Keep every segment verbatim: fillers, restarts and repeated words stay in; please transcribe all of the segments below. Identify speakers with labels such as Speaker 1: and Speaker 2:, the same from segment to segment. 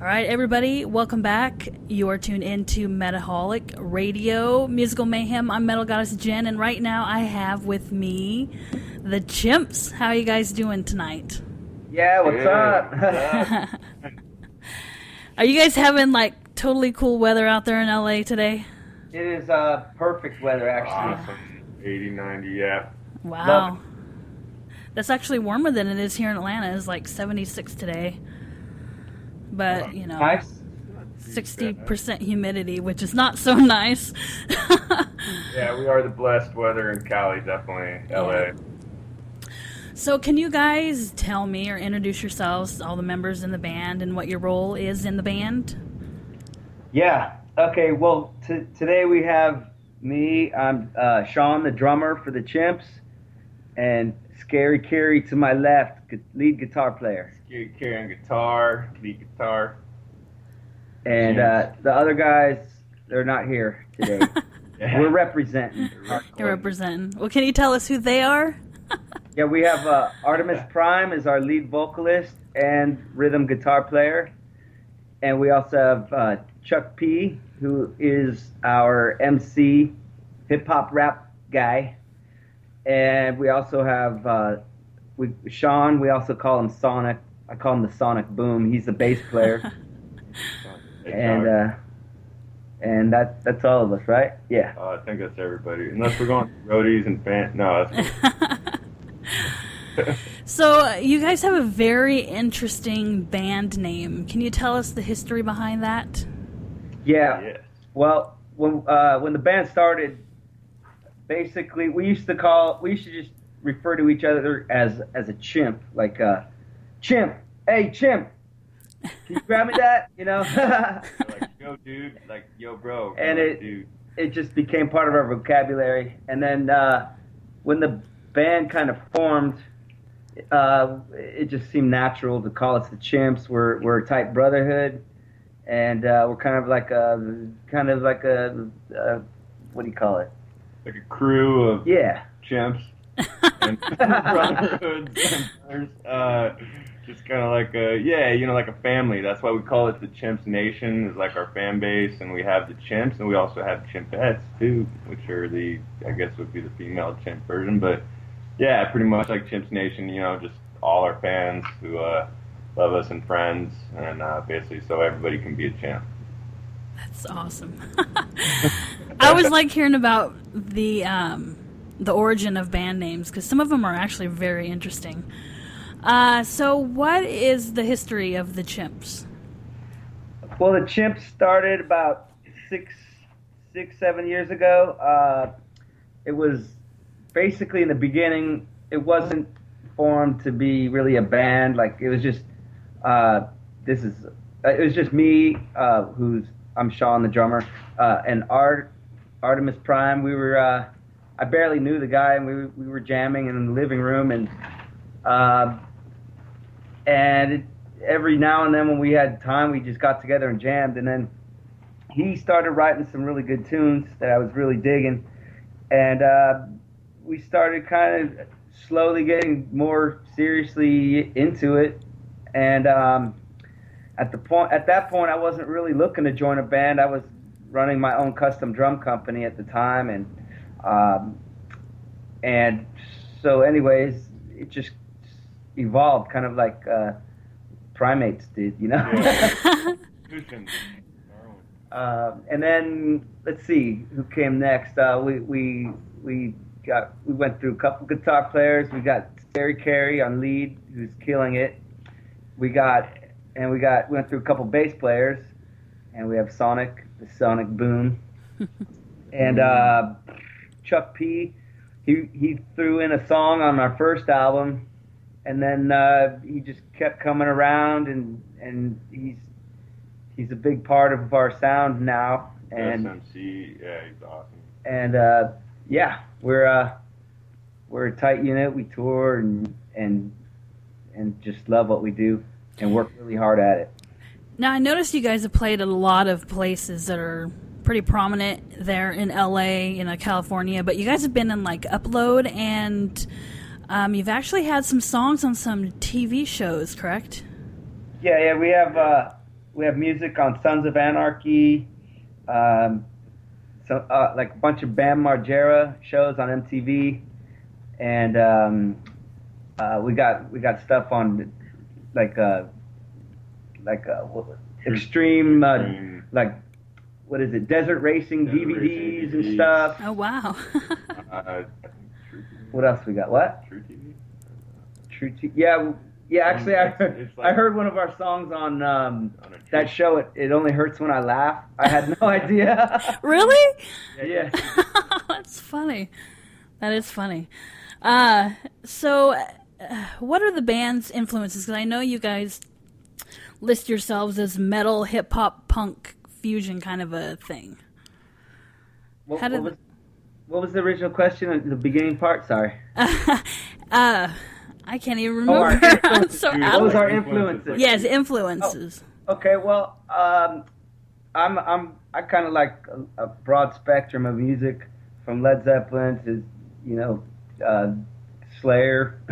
Speaker 1: All right, everybody, welcome back. You are tuned into Metaholic Radio, Musical Mayhem. I'm Metal Goddess Jen, and right now I have with me the Chimps. How are you guys doing tonight?
Speaker 2: Yeah, what's yeah.
Speaker 1: up? Are you guys having, like, totally cool weather out there in L A today?
Speaker 2: It is uh, perfect weather, actually.
Speaker 3: Awesome. eighty, ninety, yeah.
Speaker 1: Wow. That's actually warmer than it is here in Atlanta. It's like seventy-six today. But, you know,
Speaker 2: nice.
Speaker 1: sixty percent humidity, which is not so nice.
Speaker 3: Yeah, we are the blessed weather in Cali, definitely, L A.
Speaker 1: So can you guys tell me or introduce yourselves, all the members in the band, and what your role is in the band?
Speaker 2: Yeah. Okay, well, t- today we have me. I'm uh, Sean, the drummer for the Chimps, and Scary Carey to my left, gu- lead guitar player.
Speaker 3: Scary Carey on guitar, lead guitar.
Speaker 2: And uh, the other guys, they're not here today. Yeah. We're representing.
Speaker 1: You're representing. Well, can you tell us who they are?
Speaker 2: Yeah, we have uh, Artemis Prime is our lead vocalist and rhythm guitar player. And we also have uh, Chuck P, who is our M C, hip-hop rap guy. And we also have uh, we, Sean, we also call him Sonic. I call him the Sonic Boom. He's the bass player. and uh, and that that's all of us, right? Yeah.
Speaker 3: Uh, I think that's everybody. Unless we're going roadies and fan. No, that's
Speaker 1: So, uh, you guys have a very interesting band name. Can you tell us the history behind that?
Speaker 2: Yeah.
Speaker 3: Yes.
Speaker 2: Well, when uh, when the band started, basically we used to call we used to just refer to each other as as a chimp, like uh, chimp. Hey, chimp. Can you grab me that? You know.
Speaker 3: Like, yo, dude. Like, yo, bro.
Speaker 2: And
Speaker 3: bro,
Speaker 2: it
Speaker 3: dude.
Speaker 2: it just became part of our vocabulary. And then uh, when the band kind of formed, uh, it just seemed natural to call us the Chimps. We're we're a tight brotherhood, and uh, we're kind of like a kind of like a, a what do you call it?
Speaker 3: Like a crew of
Speaker 2: Yeah.
Speaker 3: chimps and brotherhoods and uh, just kind of like a, yeah, you know, like a family. That's why we call it the Chimps Nation, is like our fan base, and we have the chimps, and we also have chimpettes, too, which are the, I guess would be the female chimp version, but yeah, pretty much like Chimps Nation, you know, just all our fans who uh, love us and friends, and uh, basically so everybody can be a chimp.
Speaker 1: That's awesome. I always like hearing about the um, the origin of band names, because some of them are actually very interesting. Uh, so what is the history of the Chimps?
Speaker 2: Well, the Chimps started about six, six, seven years ago. Uh, it was basically in the beginning, it wasn't formed to be really a band. Like, it was just, uh, this is, it was just me, uh, who's, I'm Sean, the drummer, uh, and Art, Artemis Prime. We were, uh, I barely knew the guy, and we we were jamming in the living room, and, uh, and it, every now and then when we had time, we just got together and jammed, and then he started writing some really good tunes that I was really digging, and uh, we started kind of slowly getting more seriously into it, and um, at the point at that point I wasn't really looking to join a band. I was running my own custom drum company at the time, and um, and so anyways, it just evolved kind of like uh, primates did, you know.
Speaker 3: Yeah.
Speaker 2: uh, and then let's see who came next. Uh, we we we got we went through a couple guitar players. We got Scary Carey on lead, who's killing it. We got and we got went through a couple bass players, and we have Sonic, the Sonic Boom, and uh, Chuck P. He he threw in a song on our first album. And then uh, he just kept coming around, and and he's he's a big part of our sound now. And
Speaker 3: S M C, yeah, he's awesome.
Speaker 2: And uh, yeah, we're uh, we're a tight unit. We tour and and and just love what we do and work really hard at it.
Speaker 1: Now, I noticed you guys have played at a lot of places that are pretty prominent there in L A, you know, California. But you guys have been in like Upload and. Um, you've actually had some songs on some T V shows, correct?
Speaker 2: Yeah, yeah, we have uh, we have music on Sons of Anarchy, um, so uh, like a bunch of Bam Margera shows on M T V, and um, uh, we got we got stuff on like uh, like uh, what- extreme uh,
Speaker 3: Extreme.
Speaker 2: like what is it, desert racing
Speaker 3: Desert
Speaker 2: D V Ds
Speaker 3: racing
Speaker 2: and
Speaker 3: D V Ds.
Speaker 2: stuff.
Speaker 1: Oh wow.
Speaker 3: Uh, I think True T V.
Speaker 2: What else we got? What?
Speaker 3: True T V.
Speaker 2: True T- yeah, w- yeah. Actually, I
Speaker 3: It's-
Speaker 2: heard,
Speaker 3: it's
Speaker 2: I
Speaker 3: like-
Speaker 2: heard one of our songs on um,
Speaker 3: On a true-
Speaker 2: that show. It, it only hurts when I laugh. I had no idea.
Speaker 1: Really?
Speaker 2: Yeah.
Speaker 1: That's funny. That is funny. Uh, so, uh, what are the band's influences? Because I know you guys list yourselves as metal, hip hop, punk fusion kind of a thing.
Speaker 2: What,
Speaker 1: How did-
Speaker 2: what was what was the original question? The beginning part. Sorry.
Speaker 1: uh, I can't even
Speaker 2: Oh, our
Speaker 1: remember. I'm
Speaker 2: influences.
Speaker 1: so
Speaker 3: Dude,
Speaker 1: out
Speaker 2: What was
Speaker 1: of
Speaker 2: our
Speaker 1: it.
Speaker 2: influences?
Speaker 1: Yes, influences.
Speaker 2: Okay. Well, um, I'm I'm I kind of like a, a broad spectrum of music, from Led Zeppelin to you know uh, Slayer,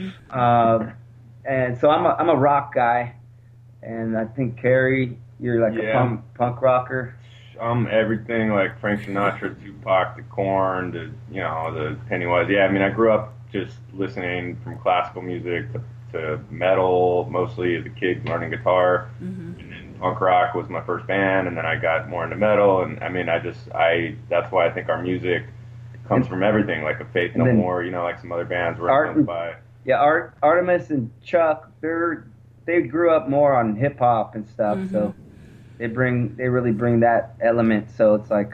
Speaker 2: uh, and so I'm a I'm a rock guy, and I think Carrie, you're like a
Speaker 3: Yeah.
Speaker 2: punk punk rocker.
Speaker 3: Um, everything like Frank Sinatra, Tupac, the Korn, the you know the Pennywise. Yeah, I mean I grew up just listening from classical music to, to metal, mostly as a kid learning guitar,
Speaker 1: Mhm.
Speaker 3: and then punk rock was my first band, and then I got more into metal, and I mean I just I that's why I think our music comes from everything, like a Faith No
Speaker 2: And then
Speaker 3: More, you know, like some other bands were
Speaker 2: Art
Speaker 3: influenced
Speaker 2: and-
Speaker 3: by.
Speaker 2: Yeah, Art, Artemis and Chuck, they're they grew up more on hip hop and stuff, so they bring they really bring that element. So it's like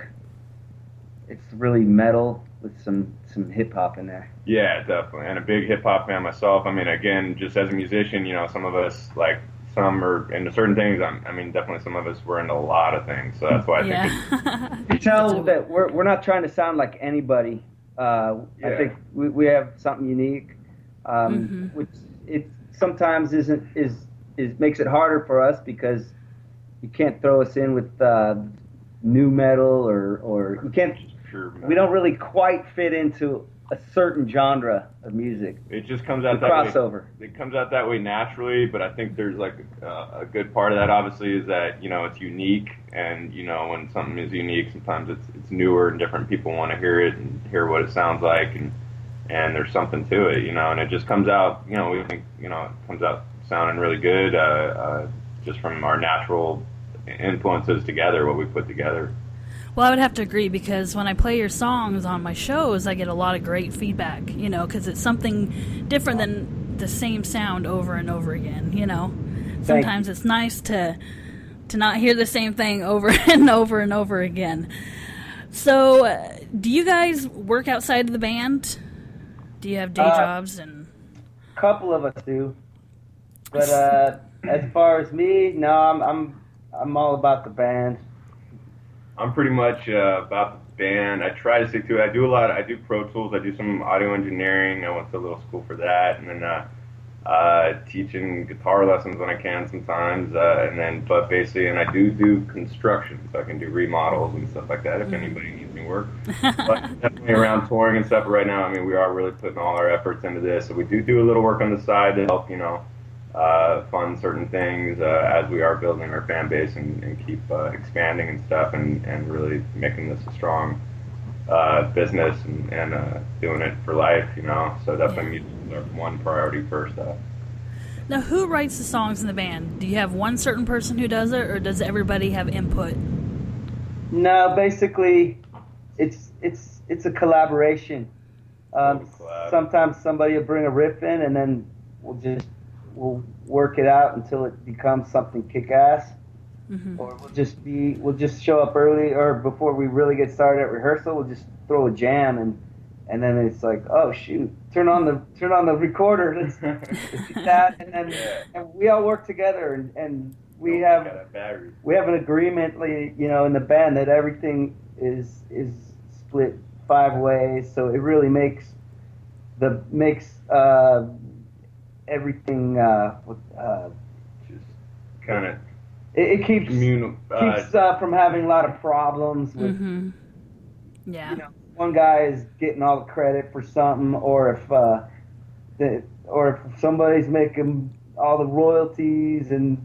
Speaker 2: it's really metal with some some hip hop in there.
Speaker 3: Yeah, definitely. And a big hip hop fan myself. I mean, again, just as a musician, you know, some of us, like, some are into certain things. I'm, I mean, definitely some of us were into a lot of things. So that's why I think it's,
Speaker 1: Yeah.
Speaker 2: You tell that we're we're not trying to sound like anybody. Uh, I
Speaker 3: Yeah.
Speaker 2: think we we have something unique, um,
Speaker 1: Mhm. which
Speaker 2: it sometimes isn't is is makes it harder for us because you can't throw us in with uh, new metal or or you can't.
Speaker 3: pure
Speaker 2: We don't really quite fit into a certain genre of music.
Speaker 3: It just comes
Speaker 2: The
Speaker 3: out that way.
Speaker 2: crossover.
Speaker 3: It comes out that way naturally, but I think there's like a, a good part of that. Obviously, is that you know it's unique, and you know when something is unique, sometimes it's it's newer and different. People want to hear it and hear what it sounds like, and and there's something to it, you know. And it just comes out, you know. We think you know it comes out sounding really good, uh, uh, just from our natural influences together, what we put together.
Speaker 1: Well, I would have to agree because when I play your songs on my shows, I get a lot of great feedback, you know, because it's something different than the same sound over and over again, you know. Sometimes it's nice to to not hear the same thing over and over and over again. So, uh, do you guys work outside of the band? Do you have day
Speaker 2: Uh,
Speaker 1: jobs? And
Speaker 2: A couple of us do, but uh, as far as me, no, I'm I'm I'm all about the band.
Speaker 3: I'm pretty much uh, about the band. I try to stick to it. I do a lot. I do Pro Tools. I do some audio engineering. I went to a little school for that, and then uh, uh, teaching guitar lessons when I can sometimes. Uh, and then, but basically, and I do do construction, so I can do remodels and stuff like that if anybody needs me work. But definitely around touring and stuff. But right now, I mean, we are really putting all our efforts into this. So we do do a little work on the side to help, you know. Uh, fund certain things uh, as we are building our fan base and, and keep uh, expanding and stuff and, and really making this a strong uh, business and, and uh, doing it for life, you know. So definitely music is our one priority first. Uh.
Speaker 1: now, who writes the songs in the band? Do you have one certain person who does it, or does everybody have input?
Speaker 2: No, basically, it's it's it's a collaboration. Um,
Speaker 3: Collab.
Speaker 2: sometimes somebody will bring a riff in, and then we'll just we'll work it out until it becomes something kick-ass.
Speaker 1: Mm-hmm.
Speaker 2: Or we'll just be we'll just show up early, or before we really get started at rehearsal, we'll just throw a jam, and and then it's like, oh shoot, turn on the turn on the recorder, let's, let's do that, and then
Speaker 3: Yeah.
Speaker 2: and we all work together, and, and we
Speaker 3: Oh,
Speaker 2: have.
Speaker 3: got a battery.
Speaker 2: We have an agreement, like, you know, in the band that everything is is split five ways, so it really makes the makes uh, everything uh, uh,
Speaker 3: Just kind of
Speaker 2: it, it keeps
Speaker 3: communal. Uh,
Speaker 2: keeps uh, from having a lot of problems with,
Speaker 1: Mm-hmm. Yeah.
Speaker 2: you know, one guy is getting all the credit for something, or if uh, the, or if somebody's making all the royalties and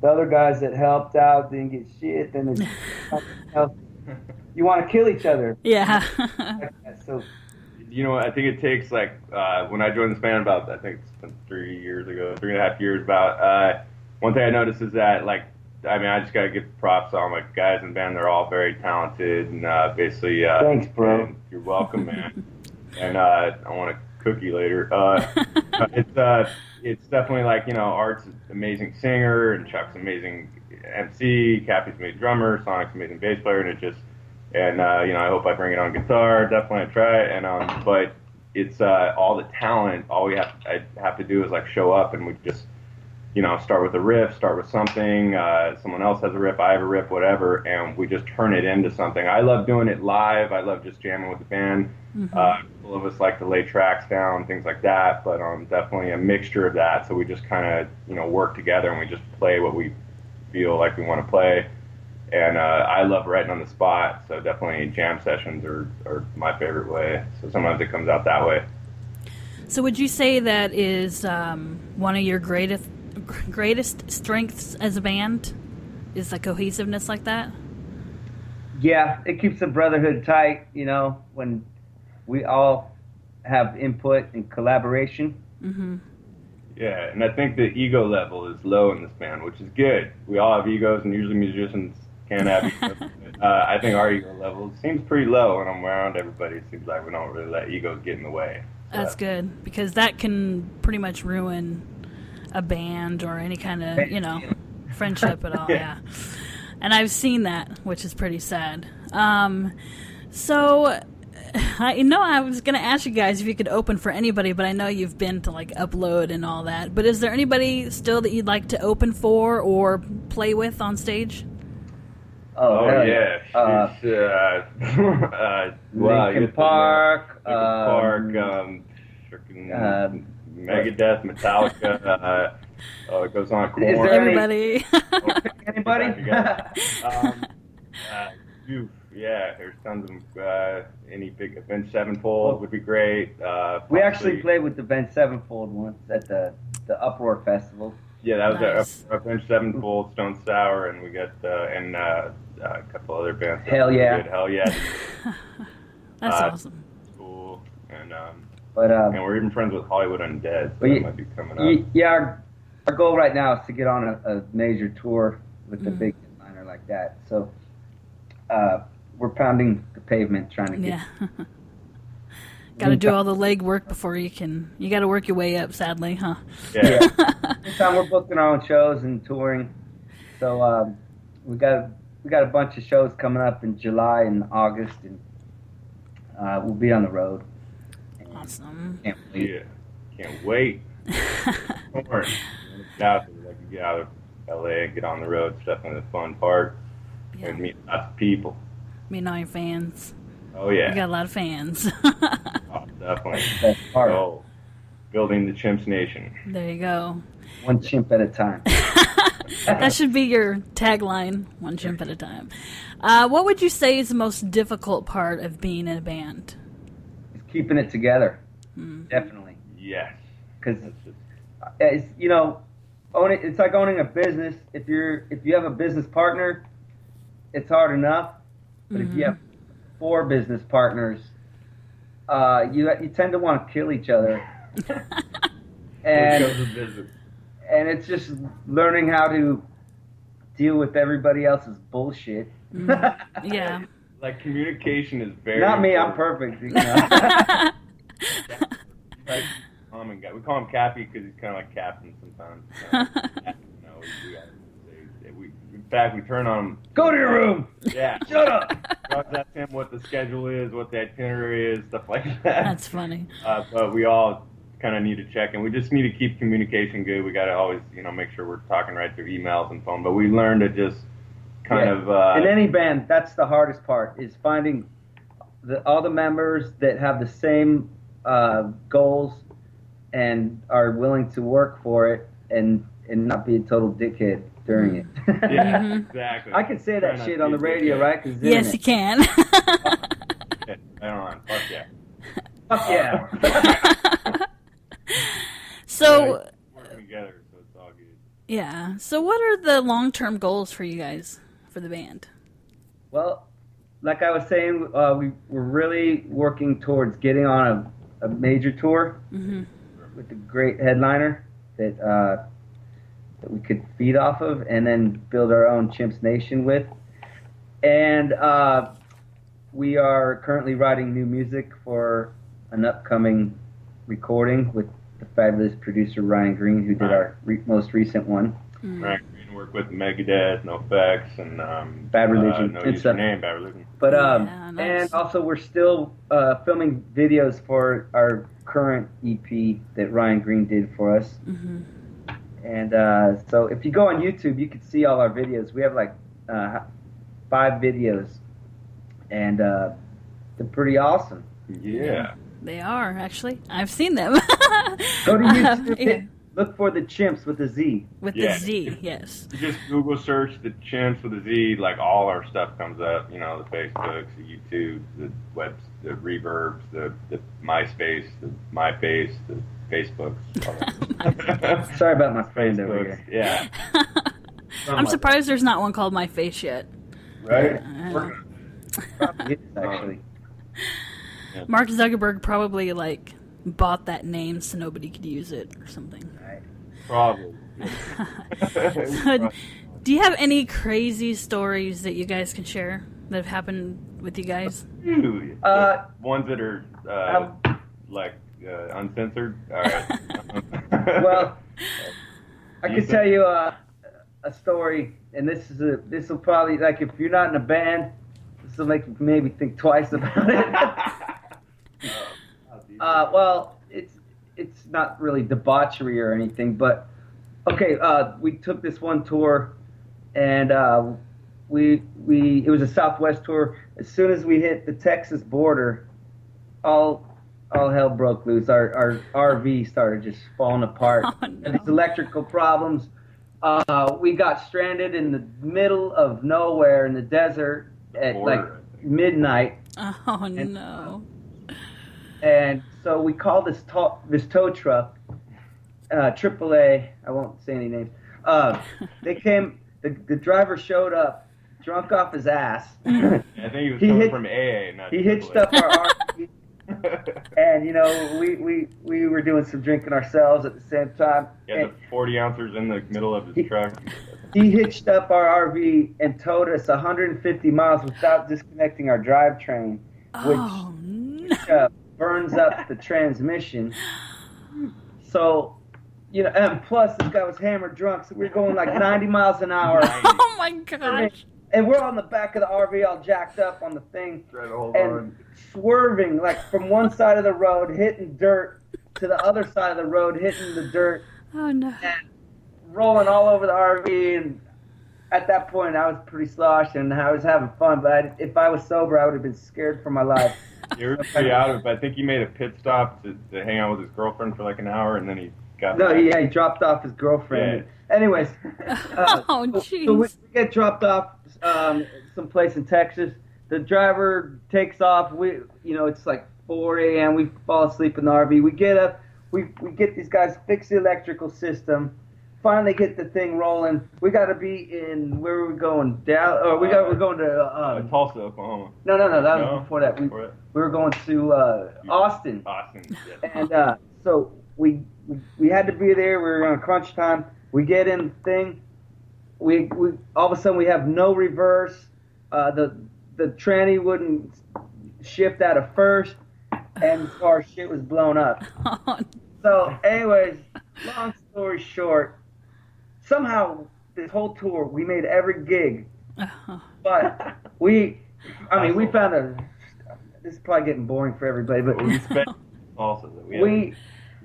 Speaker 2: the other guys that helped out didn't get shit, then it's, you know, you want to kill each other.
Speaker 1: Yeah.
Speaker 2: So,
Speaker 3: you know, I think it takes like uh, when I joined this band about I think it's been three years ago, three and a half years. About uh, one thing I noticed is that like I mean I just gotta give props to all my guys in the band. They're all very talented and uh, basically. Uh,
Speaker 2: Thanks, bro.
Speaker 3: You're welcome, man. And uh, I want a cookie later. Uh, it's uh, it's definitely like you know Art's an amazing singer and Chuck's an amazing M C, Cappy's an amazing drummer, Sonic's an amazing bass player, and it just. And, uh, you know, I hope I bring it on guitar. Definitely I try it. And, um, but it's uh, all the talent. All we have I have to do is, like, show up and we just, you know, start with a riff, start with something. Uh, someone else has a riff, I have a riff, whatever. And we just turn it into something. I love doing it live. I love just jamming with the band. Mm-hmm. Uh, all of us like to lay tracks down, things like that. But um, definitely a mixture of that. So we just kind of, you know, work together and we just play what we feel like we want to play. And uh, I love writing on the spot, so definitely jam sessions are, are my favorite way. So sometimes it comes out that way.
Speaker 1: So would you say that is um, one of your greatest greatest strengths as a band? Is the cohesiveness like that?
Speaker 2: Yeah, it keeps the brotherhood tight, you know, when we all have input and collaboration.
Speaker 1: Mm-hmm.
Speaker 3: Yeah, and I think the ego level is low in this band, which is good. We all have egos, and usually musicians can't have egos. uh, I think our ego level seems pretty low when I'm around everybody. It seems like we don't really let egos get in the way. So
Speaker 1: that's good, because that can pretty much ruin a band or any kind of, you know, friendship at all, yeah. And I've seen that, which is pretty sad. Um, so... I know I was going to ask you guys if you could open for anybody, but I know you've been to, like, Upload and all that. But is there anybody still that you'd like to open for or play with on stage?
Speaker 3: Oh, oh yeah.
Speaker 2: Uh,
Speaker 3: uh, uh, wow,
Speaker 2: Linkin Park.
Speaker 3: Linkin
Speaker 2: um,
Speaker 3: Park, um, freaking um, Megadeth, Metallica. uh, oh, it goes on.
Speaker 2: Is there
Speaker 1: Everybody.
Speaker 2: Anybody?
Speaker 3: um, uh, Goof. Yeah, there's tons of uh, any big Avenged Sevenfold would be great. Uh,
Speaker 2: we actually played with the Avenged Sevenfold once at the the Uproar Festival.
Speaker 3: Yeah, that was
Speaker 1: nice.
Speaker 3: our Avenged Sevenfold, Stone Sour, and we got uh, and uh, a couple other bands.
Speaker 2: Hell yeah!
Speaker 3: Good. Hell yeah!
Speaker 1: That's
Speaker 3: uh,
Speaker 1: awesome.
Speaker 3: Cool, and um,
Speaker 2: but um,
Speaker 3: and we're even friends with Hollywood Undead, so that
Speaker 2: you,
Speaker 3: might be coming up.
Speaker 2: Yeah, our, our goal right now is to get on a, a major tour with
Speaker 1: mm.
Speaker 2: a big headliner like that. So. Uh, We're pounding the pavement trying to get...
Speaker 1: Yeah. Got to do all the leg work before you can... You got to work your way up, sadly, huh?
Speaker 3: Yeah.
Speaker 2: yeah. This time we're booking our own shows and touring. So um, we got we got a bunch of shows coming up in July and August, and uh, we'll be on the road.
Speaker 1: Awesome.
Speaker 2: Can't wait.
Speaker 3: Yeah. Can't wait. Don't worry. Out there, like, get out of L A and get on the road. It's definitely the fun part.
Speaker 1: Yeah.
Speaker 3: And meet lots of people.
Speaker 1: Meeting all your fans.
Speaker 3: Oh, yeah.
Speaker 1: You got a lot of fans.
Speaker 3: Oh, definitely.
Speaker 2: That's part.
Speaker 3: So, building the Chimps Nation.
Speaker 1: There you go.
Speaker 2: One chimp at a time.
Speaker 1: That should be your tagline, one chimp at a time. Uh, what would you say is the most difficult part of being in a band?
Speaker 2: It's keeping it together.
Speaker 1: Mm.
Speaker 2: Definitely.
Speaker 3: Yes.
Speaker 2: Because, it's, you know, own it, it's like owning a business. If you're if you have a business partner, it's hard enough. But
Speaker 1: mm-hmm.
Speaker 2: if you have four business partners, uh, you you tend to want to kill each other. and and it's just learning how to deal with everybody else's bullshit.
Speaker 1: Mm. Yeah.
Speaker 3: Like, communication is very
Speaker 2: Not me,
Speaker 3: important.
Speaker 2: I'm perfect. You know?
Speaker 3: Like, common guy. We call him Cappy because he's kind of like Captain sometimes. You know, you know, we, we, gotta say, we, in fact, we turn on him.
Speaker 2: Go to your room!
Speaker 3: Yeah.
Speaker 2: Shut up!
Speaker 3: Ask him what the schedule is, what the itinerary is, stuff like that.
Speaker 1: That's funny.
Speaker 3: Uh, but we all kind of need to check, and we just need to keep communication good. We got to always, you know, make sure we're talking right through emails and phone. But we learn to just kind
Speaker 2: yeah.
Speaker 3: of... Uh,
Speaker 2: in any band, that's the hardest part, is finding the, all the members that have the same uh, goals and are willing to work for it and, and not be a total dickhead during it.
Speaker 3: Yeah,
Speaker 1: Mm-hmm.
Speaker 3: exactly.
Speaker 2: I can say that
Speaker 3: Try
Speaker 2: shit
Speaker 3: not
Speaker 2: on
Speaker 3: to
Speaker 2: the
Speaker 3: be a
Speaker 2: radio,
Speaker 3: dickhead.
Speaker 2: right? 'Cause it's
Speaker 1: Yes, you
Speaker 2: internet.
Speaker 1: can.
Speaker 3: Yeah, I don't know. Fuck yeah.
Speaker 2: Fuck yeah.
Speaker 1: So,
Speaker 3: Working together, so it's all good.
Speaker 1: Yeah. So, what are the long-term goals for you guys for the band?
Speaker 2: Well, like I was saying, uh, we we're really working towards getting on a, a major tour
Speaker 1: Mm-hmm.
Speaker 2: with a great headliner that uh, that we could feed off of, and then build our own Chimps Nation with. And uh, we are currently writing new music for an upcoming recording with the fabulous producer Ryan Green, who did our re- most recent one.
Speaker 1: Mm.
Speaker 3: Ryan Green worked with Megadeth, NoFX, and um,
Speaker 2: Bad Religion.
Speaker 3: Uh, no
Speaker 2: It's
Speaker 3: Use Your
Speaker 2: a-
Speaker 3: Name, Bad Religion.
Speaker 2: But um,
Speaker 1: Yeah, nice.
Speaker 2: and also we're still uh, filming videos for our current E P that Ryan Green did for us.
Speaker 1: Mm-hmm.
Speaker 2: And uh, so if you go on YouTube, you can see all our videos. We have like uh, five videos, and uh, they're pretty awesome.
Speaker 3: Yeah.
Speaker 1: They are, actually. I've seen them.
Speaker 2: Go to YouTube,
Speaker 1: Yeah.
Speaker 2: look for the Chimps with a Z.
Speaker 1: With
Speaker 3: Yeah.
Speaker 1: the Z, yes.
Speaker 3: You just Google search the Chimps with a Z, like all our stuff comes up. You know, the Facebooks, the YouTube, the web, the Reverbs, the, the MySpace, the MyFace, the Facebooks. all that.
Speaker 2: Sorry about my friend over
Speaker 3: Facebooks,
Speaker 2: here.
Speaker 3: yeah.
Speaker 1: I'm surprised there's not one called My Face yet.
Speaker 3: Right?
Speaker 1: Uh,
Speaker 2: Probably is, actually.
Speaker 1: Mark Zuckerberg probably, like, bought that name so nobody could use it or something.
Speaker 3: Probably.
Speaker 1: So, do you have any crazy stories that you guys can share that have happened with you guys?
Speaker 3: Dude,
Speaker 2: Uh,
Speaker 3: ones that are uh, like uh, uncensored. All right.
Speaker 2: Well, I can tell you uh, a story, and this is a this will probably, like, if you're not in a band, this will make you maybe think twice about it. uh, well, it's it's not really debauchery or anything, but okay. Uh, we took this one tour, and uh, we we it was a Southwest tour. As soon as we hit the Texas border, all all hell broke loose. Our our R V started just falling apart.
Speaker 1: Oh,
Speaker 2: And
Speaker 1: no.
Speaker 2: these electrical problems. Uh, we got stranded in the middle of nowhere in the desert at
Speaker 3: Border,
Speaker 2: like
Speaker 3: I think.
Speaker 2: midnight,
Speaker 1: Oh, no.
Speaker 2: and so we called this tow, this tow truck, uh, triple A. I won't say any names. Uh, they came. The, the driver showed up, drunk off his ass.
Speaker 3: I think he was
Speaker 2: He
Speaker 3: coming
Speaker 2: hit-
Speaker 3: from A A, not
Speaker 2: He hitched
Speaker 3: triple A.
Speaker 2: up our R V, and you know we, we, we were doing some drinking ourselves at the same time.
Speaker 3: He had
Speaker 2: And
Speaker 3: the forty ounces in the middle of his
Speaker 2: He-
Speaker 3: truck.
Speaker 2: he hitched up our R V and towed us one hundred fifty miles without disconnecting our drivetrain, which
Speaker 1: Oh, no.
Speaker 2: uh, burns up the transmission. So, you know, and plus this guy was hammered drunk, so we were going like ninety miles an hour,
Speaker 1: Oh, my gosh.
Speaker 2: and we're on the back of the R V all jacked up on the thing,
Speaker 3: Try to hold
Speaker 2: and
Speaker 3: on.
Speaker 2: swerving like from one side of the road, hitting dirt, to the other side of the road, hitting the dirt,
Speaker 1: Oh, no.
Speaker 2: and rolling all over the R V. And at that point, I was pretty sloshed and I was having fun. But I, if I was sober, I would have been scared for my life.
Speaker 3: You were pretty out of it. I think he made a pit stop to, to hang out with his girlfriend for like an hour, and then he got
Speaker 2: No,
Speaker 3: back.
Speaker 2: yeah, he dropped off his girlfriend. Anyways, uh,
Speaker 1: Oh,
Speaker 2: so- so we
Speaker 1: jeez.
Speaker 2: get dropped off um, someplace in Texas. The driver takes off. We, you know, it's like four a.m. We fall asleep in the R V. We get up. We we get these guys fix the electrical system. Finally get the thing rolling. We got to be in, where were we going? Dallas? Or we got we're going to
Speaker 3: Uh,
Speaker 2: um,
Speaker 3: Tulsa, Oklahoma.
Speaker 2: no no no that
Speaker 3: No?
Speaker 2: was before that. We
Speaker 3: Before that?
Speaker 2: we were going to uh, Austin.
Speaker 3: Austin. Yeah.
Speaker 2: And uh, so we, we we had to be there. We were on crunch time. We get in the thing. We we all of a sudden we have no reverse. Uh, the the tranny wouldn't shift out of first, and our shit was blown up.
Speaker 1: Oh,
Speaker 2: So, anyways, long story short, somehow this whole tour we made every gig,
Speaker 1: no.
Speaker 2: but we, I mean, we found a. This is probably getting boring for everybody, but
Speaker 3: But we spent also that we, had-
Speaker 2: we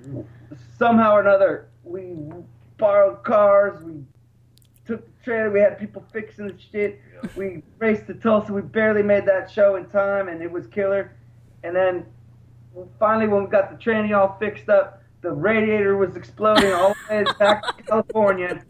Speaker 2: somehow or another we borrowed cars, we took the trailer, we had people fixing the shit,
Speaker 3: Yeah.
Speaker 2: we raced to Tulsa, we barely made that show in time, and it was killer. And then finally when we got the tranny all fixed up, the radiator was exploding all the way back to California,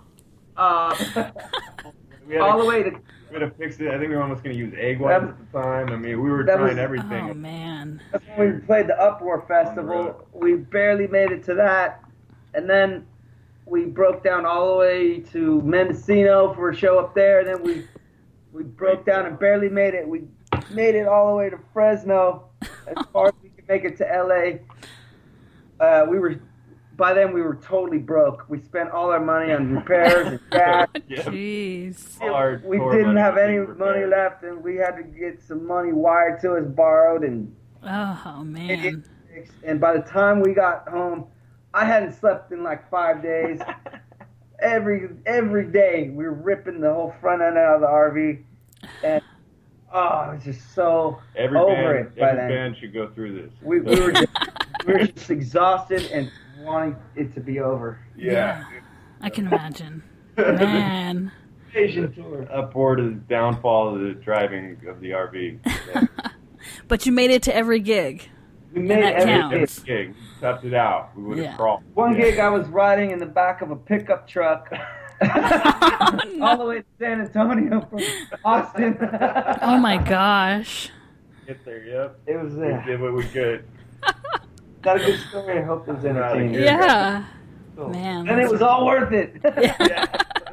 Speaker 2: uh,
Speaker 3: we had
Speaker 2: all
Speaker 3: to,
Speaker 2: the way to
Speaker 3: we had to fix it. I think we were almost going to use egg whites at the time. I mean, we were
Speaker 2: That
Speaker 3: trying
Speaker 2: was-
Speaker 3: everything.
Speaker 1: Oh, man.
Speaker 2: That's when we played the Uproar
Speaker 3: On the road.
Speaker 2: Festival. We barely made it to that. And then we broke down all the way to Mendocino for a show up there. Then we we broke down and barely made it. We made it all the way to Fresno, as far as we could make it to L A. Uh, we were by then we were totally broke. We spent all our money on repairs and gas.
Speaker 1: Jeez.
Speaker 3: Hard
Speaker 2: We
Speaker 3: core
Speaker 2: didn't
Speaker 3: money
Speaker 2: have any
Speaker 3: being
Speaker 2: money
Speaker 3: prepared.
Speaker 2: left, and we had to get some money wired to us, borrowed, and
Speaker 1: Oh man.
Speaker 2: and by the time we got home, I hadn't slept in like five days. Every every day we were ripping the whole front end out of the R V, and oh, I was just so
Speaker 3: Every
Speaker 2: over
Speaker 3: band,
Speaker 2: it by
Speaker 3: every
Speaker 2: then.
Speaker 3: band should go through this.
Speaker 2: We, we were just, we were just exhausted and wanting it to be over.
Speaker 3: yeah.
Speaker 1: I can imagine. Man.
Speaker 2: Asian tour.
Speaker 3: Upward is downfall of the driving of the R V. Yeah.
Speaker 1: But you made it to every gig.
Speaker 2: We made
Speaker 1: that
Speaker 2: every
Speaker 1: counts.
Speaker 2: gig.
Speaker 3: Gig, toughed it out. We would have
Speaker 1: Yeah.
Speaker 3: crawled.
Speaker 2: One
Speaker 3: Yeah.
Speaker 2: gig I was riding in the back of a pickup truck all the way to San Antonio from Austin.
Speaker 1: Oh my gosh.
Speaker 3: Get there, yep.
Speaker 2: It was
Speaker 3: We
Speaker 2: uh,
Speaker 3: did what we could.
Speaker 2: not a good story. I hope it was entertaining.
Speaker 1: Yeah.
Speaker 2: Cool.
Speaker 1: Man.
Speaker 2: And it was all worth it.
Speaker 3: Yeah.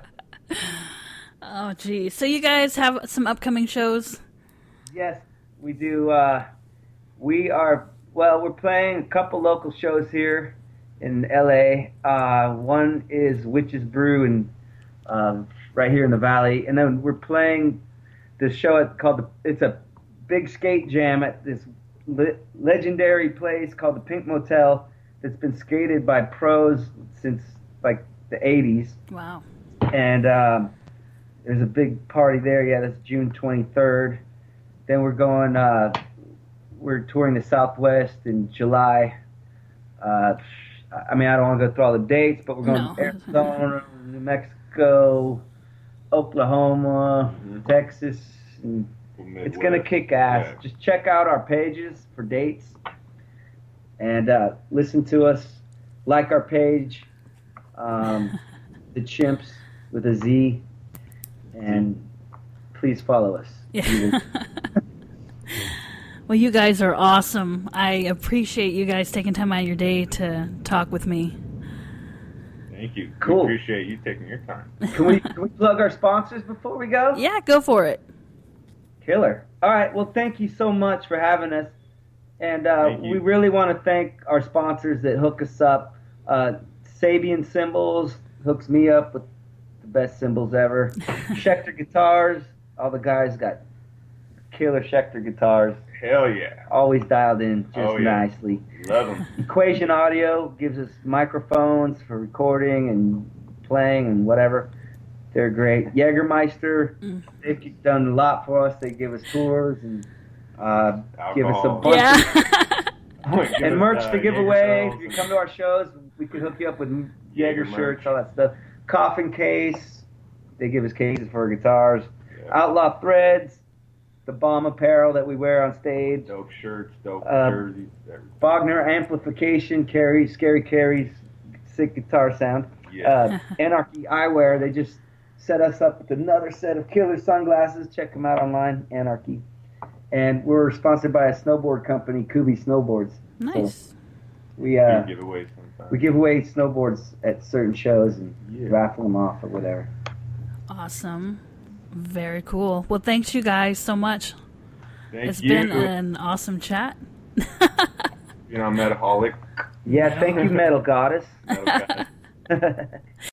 Speaker 1: Oh geez. So you guys have some upcoming shows?
Speaker 2: Yes, we do. Uh, we are, well, we're playing a couple local shows here in L A. Uh, one is Witch's Brew and um, right here in the Valley. And then we're playing this show at, called, the, it's a big skate jam at this le- legendary place called the Pink Motel that's been skated by pros since like the eighties.
Speaker 1: Wow.
Speaker 2: And um, there's a big party there. Yeah, that's June twenty-third. Then we're going, uh, we're touring the Southwest in July. Uh, I mean, I don't want to go through all the dates, but we're going
Speaker 1: No.
Speaker 2: to Arizona, New Mexico, Oklahoma,
Speaker 3: Mhm.
Speaker 2: Texas. And it's going to kick ass.
Speaker 3: Yeah.
Speaker 2: Just check out our pages for dates and uh, listen to us. Like our page, um, The Chimps with a Z, and please follow us.
Speaker 1: Yeah. Well, you guys are awesome. I appreciate you guys taking time out of your day to talk with me.
Speaker 3: Thank you.
Speaker 2: Cool.
Speaker 3: We appreciate you taking your time.
Speaker 2: Can we can we plug our sponsors before we go?
Speaker 1: Yeah, go for it.
Speaker 2: Killer. All right. Well, thank you so much for having us, and uh,
Speaker 3: Thank you.
Speaker 2: we really want to thank our sponsors that hook us up. Uh, Sabian Cymbals hooks me up with the best cymbals ever. Schecter Guitars. All the guys got killer Schecter guitars.
Speaker 3: Hell yeah.
Speaker 2: Always dialed in just
Speaker 3: Oh, yeah.
Speaker 2: nicely.
Speaker 3: Love them.
Speaker 2: Equation Audio gives us microphones for recording and playing and whatever. They're great. Jägermeister,
Speaker 1: Mm.
Speaker 2: they've done a lot for us. They give us tours and uh, give us a
Speaker 3: Alcohol.
Speaker 2: bunch
Speaker 1: Yeah.
Speaker 3: Give
Speaker 2: and
Speaker 3: us,
Speaker 2: merch
Speaker 3: uh,
Speaker 2: to give
Speaker 3: Jaeger
Speaker 2: away.
Speaker 3: shells
Speaker 2: If you
Speaker 3: and-
Speaker 2: come to our shows, we could hook you up with Jaeger
Speaker 3: Jaeger
Speaker 2: shirts,
Speaker 3: merch.
Speaker 2: all that stuff. Coffin case, they give us cases for our guitars.
Speaker 3: Yeah.
Speaker 2: Outlaw Threads, the bomb apparel that we wear on stage.
Speaker 3: Dope shirts, dope
Speaker 2: Uh,
Speaker 3: jerseys, everything.
Speaker 2: Wagner Amplification, Carrie, Scary Carrie's sick guitar sound.
Speaker 3: Yeah.
Speaker 2: Uh, Anarchy Eyewear, they just set us up with another set of killer sunglasses. Check them out online, Anarchy. And we're sponsored by a snowboard company, Kubi Snowboards.
Speaker 1: Nice.
Speaker 2: We uh,
Speaker 3: We give away sometimes.
Speaker 2: we give away snowboards at certain shows and
Speaker 3: Yeah.
Speaker 2: raffle them off or whatever.
Speaker 1: Awesome. Very cool. Well, thanks you guys so much.
Speaker 3: Thank
Speaker 1: It's
Speaker 3: you.
Speaker 1: been an awesome chat.
Speaker 3: You know, I'm metaholic.
Speaker 2: Yeah, thank you, Metal Goddess.
Speaker 3: Okay.